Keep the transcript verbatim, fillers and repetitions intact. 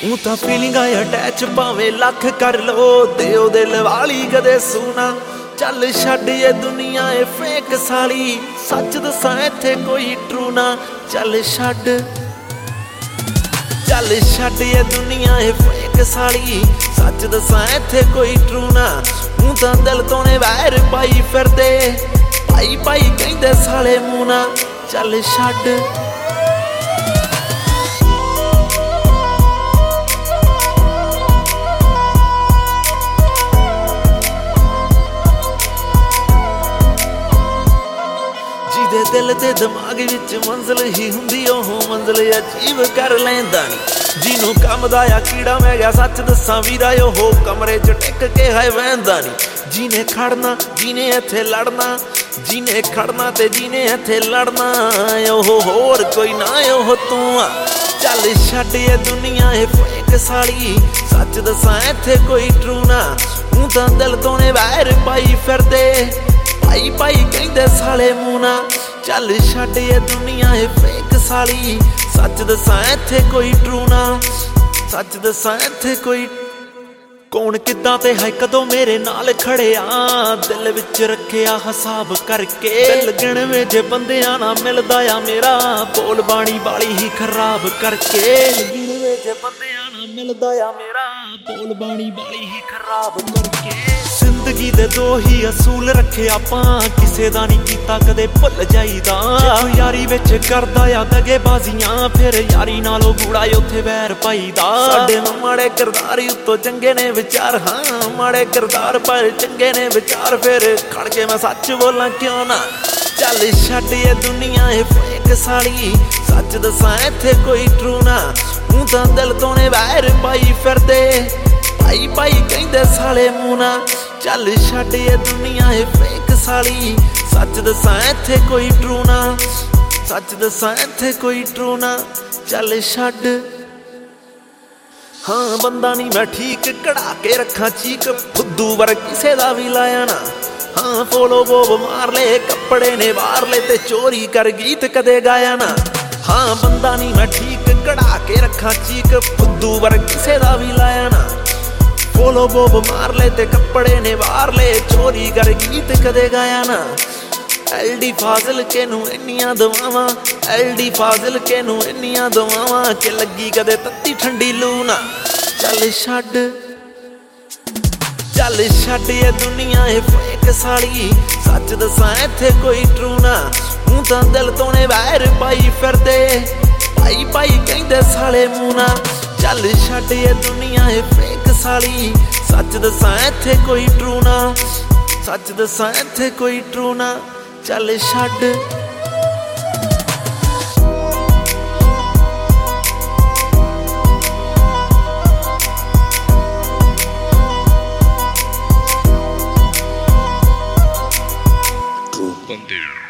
ਊਂ ਤਾਂ ਫੀਲਿੰਗ ਆ ਅਟੈਚ ਭਾਵੇਂ ਲੱਖ ਕਰ ਲੋ, ਦਿਓ ਦਿਲ ਵਾਲੀ ਕਦੇ ਸੁਣਾ। ਚੱਲ ਛੱਡ ਇਹ ਦੁਨੀਆ ਏ ਫੇਕ ਸਾਲੀ, ਸੱਚ ਦੱਸਾਂ ਇੱਥੇ ਕੋਈ ਟਰੂ ਨਾ। ਚੱਲ ਛੱਡ ਚੱਲ ਛੱਡ ਇਹ ਦੁਨੀਆ ਏ ਫੇਕ ਸਾਲੀ, ਸੱਚ ਦੱਸਾਂ ਇੱਥੇ ਕੋਈ ਟਰੂ ਨਾ। ਊਂ ਤਾਂ ਦਿਲ ਤੋਂ ਨੇ ਵੈਰ ਪਾਈ ਫਿਰਦੇ, ਭਾਈ ਭਾਈ ਕਹਿੰਦੇ ਸਾਲੇ ਮੂੰਹ ਨਾ। ਚੱਲ ਛੱਡ ਜਿਹਦੇ ਦਿਲ ਤੇ ਦਿਮਾਗ ਵਿੱਚ ਮੰਜ਼ਿਲ ਹੀ ਹੁੰਦੀ, ਉਹ ਮੰਜ਼ਿਲ ਅਜੀਬ ਕਰ ਲੈਂਦਾ ਨੀ। ਜਿਹਨੂੰ ਕੰਮ ਦਾ ਆ ਕੀੜਾ ਮੈਂ ਗਿਆ ਸੱਚ ਦੱਸਾਂ ਵੀਰਾ, ਉਹ ਕਮਰੇ 'ਚ ਟਿਕ ਕੇ ਹੈ ਵਹਿੰਦਾ ਨੀ। ਜਿਹਨੇ ਖੜਨਾ ਜਿਹਨੇ ਇੱਥੇ ਲੜਨਾ, ਜਿਹਨੇ ਖੜਨਾ ਤੇ ਜਿਹਨੇ ਇੱਥੇ ਲੜਨਾ, ਉਹ ਹੋਰ ਕੋਈ ਨਾ ਉਹ ਤੂੰ ਆ। ਚੱਲ ਛੱਡ ਇਹ ਦੁਨੀਆ ਏ ਫੇਕ ਸਾਲੀ, ਸੱਚ ਦੱਸਾਂ ਇੱਥੇ ਕੋਈ ਟਰੂ ਨਾ। ਊਂ ਤਾਂ ਦਿਲ ਤੋਂ ਨੇ ਵੈਰ ਪਾਈ ਫਿਰਦੇ, ਭਾਈ ਭਾਈ ਕਹਿੰਦੇ ਸਾਲੇ ਮੂੰਹ ਨਾ। ਚੱਲ ਛੱਡ ਇਹ ਦੁਨੀਆ ਏ ਫੇਕ ਸਾਲੀ, ਸੱਚ ਦੱਸਾਂ ਇੱਥੇ ਕੋਈ ਟਰੂ ਨਾ। ਸੱਚ ਦੱਸਾਂ ਇੱਥੇ ਕੋਈ ਕੌਣ ਕਿੱਦਾਂ ਤੇ ਹੈ ਕਦੋਂ ਮੇਰੇ ਨਾਲ ਖੜਿਆ, ਦਿਲ ਵਿੱਚ ਰੱਖਿਆ ਹਿਸਾਬ ਕਰਕੇ। ਦਿਲ ਗਿਣਵੇਂ ਜੇ ਬੰਦਿਆਂ ਨਾਲ ਮਿਲਦਾ ਆ ਮੇਰਾ, ਬੋਲ ਬਾਣੀ ਵਾਲੀ ਹੀ ਖਰਾਬ ਕਰਕੇ। ਗਿਣਵੇਂ ਜੇ ਬੰਦਿਆਂ ਨਾਲ ਮਿਲਦਾ ਆ ਮੇਰਾ, ਬੋਲ ਬਾਣੀ ਵਾਲੀ ਹੀ ਖਰਾਬ ਕਰਕੇ। ਜ਼ਿੰਦਗੀ ਦੇ ਦੋ ਹੀ ਅਸੂਲ ਰੱਖੇ ਆਪਾਂ, ਕਿਸੇ ਦਾ ਨਹੀਂ ਕੀਤਾ ਕਦੇ ਭੁੱਲ ਜਾਈਦਾ। ਜੇ ਯਾਰੀ ਵਿੱਚ ਕਰਦਾ ਆ ਦਗੇਬਾਜ਼ੀਆਂ, ਫਿਰ ਯਾਰੀ ਨਾਲੋਂ ਗੂੜਾ ਉੱਥੇ ਵੈਰ ਪਾਈਦਾ। ਸਾਡੇ ਨੂੰ ਮਾੜੇ ਕਿਰਦਾਰ ਉੱਤੋਂ ਚੰਗੇ ਨੇ ਵਿਚਾਰ, ਹਾਂ ਮਾੜੇ ਕਿਰਦਾਰ ਪਰ ਚੰਗੇ ਨੇ ਵਿਚਾਰ। ਫਿਰ ਖੜ ਕੇ ਮੈਂ ਸੱਚ ਬੋਲਾਂ ਕਿਉਂ ਨਾ। ਚੱਲ ਛੱਡ ਇਹ ਦੁਨੀਆ ਏ ਫੇਕ ਸਾਲੀ, ਸੱਚ ਦੱਸਾਂ ਇੱਥੇ ਕੋਈ ਟਰੂ ਨਾ। ਊਂ ਤਾਂ ਦਿਲ ਤੋਂ ਨੇ ਵੈਰ ਪਾਈ ਫਿਰਦੇ, ਭਾਈ ਭਾਈ ਕਹਿੰਦੇ ਸਾਲੇ ਮੂੰਹ ਨਾ। ਚੱਲ ਛੱਡ ਇਹ ਦੁਨੀਆ ਏ ਫੇਕ ਸਾਲੀ, ਸੱਚ ਦੱਸਾਂ ਇੱਥੇ ਕੋਈ ਟਰੂ ਨਾ। ਸੱਚ ਦੱਸਾਂ ਇੱਥੇ ਕੋਈ ਟਰੂ ਨਾ। ਚੱਲ ਛੱਡ ਹਾਂ ਬੰਦਾ ਨਹੀਂ ਮੈਂ ਠੀਕ, ਕਢਾ ਕੇ ਰੱਖਾਂ ਚੀਕ, ਫੁੱਦੂ ਵਰ ਕਿਸੇ ਦਾ ਵੀ ਲਾਇਆ ਨਾ। ਹਾਂ ਫੋਲੋ ਬੋਬ ਮਾਰ ਲੈ, ਕੱਪੜੇ ਨੇ ਵਾਰ ਲੈ ਤੇ ਚੋਰੀ ਕਰ ਗੀਤ ਕਦੇ ਗਾਇਆ ਨਾ। ਹਾਂ ਬੰਦਾ ਨਹੀਂ ਮੈਂ ਠੀਕ, ਕਢਾ ਕੇ ਰੱਖਾਂ ਚੀਕ, ਫੁੱਦੂ ਵਰ ਕਿਸੇ ਦਾ ਵੀ ਲਾਇਆ ਨਾ। ਫੋਲੋ ਬੋਬ ਮਾਰ ਲੈ ਤੇ ਕੱਪੜੇ ਨੇ ਵਾਰ ਲੈ, ਚੋਰੀ ਕਰ ਗੀਤ ਕਦੇ ਗਾਇਆ ਨਾ। ਐਲ ਡੀ ਫਾਜ਼ਿਲ ਕੇ ਨੂੰ ਇੰਨੀਆਂ ਦੁਆਵਾਂ, ਐਲ ਡੀ ਫਾਜ਼ਿਲ ਕੇ ਨੂੰ ਇੰਨੀਆਂ ਦੁਆਵਾਂ, ਕਿ ਲੱਗੀ ਕਦੇ ਤੱਤੀ ਠੰਡੀ ਲੂ ਨਾ। ਚੱਲ ਛੱਡ ਚੱਲ ਛੱਡ ਇਹ ਦੁਨੀਆ ਏ ਫੇਕ ਸਾਲੀ, ਸੱਚ ਦੱਸਾਂ ਇੱਥੇ ਕੋਈ ਟਰੂ ਨਾ। ਊਂ ਤਾਂ ਦਿਲ ਤੋਂ ਨੇ ਵੈਰ ਪਾਈ ਫਿਰਦੇ, ਭਾਈ ਭਾਈ ਕਹਿੰਦੇ ਸਾਲੇ ਮੂੰਹ ਨਾ। ਚੱਲ ਛੱਡ ਇਹ ਦੁਨੀਆ ਏ ਫੇਕ ਸਾਲੀ, ਸੱਚ ਦੱਸਾਂ ਇੱਥੇ ਕੋਈ ਟਰੂ ਨਾ। ਸੱਚ ਦੱਸਾਂ ਇੱਥੇ ਕੋਈ ਟਰੂ ਨਾ। ਚੱਲ ਛੱਡ True Bandeira.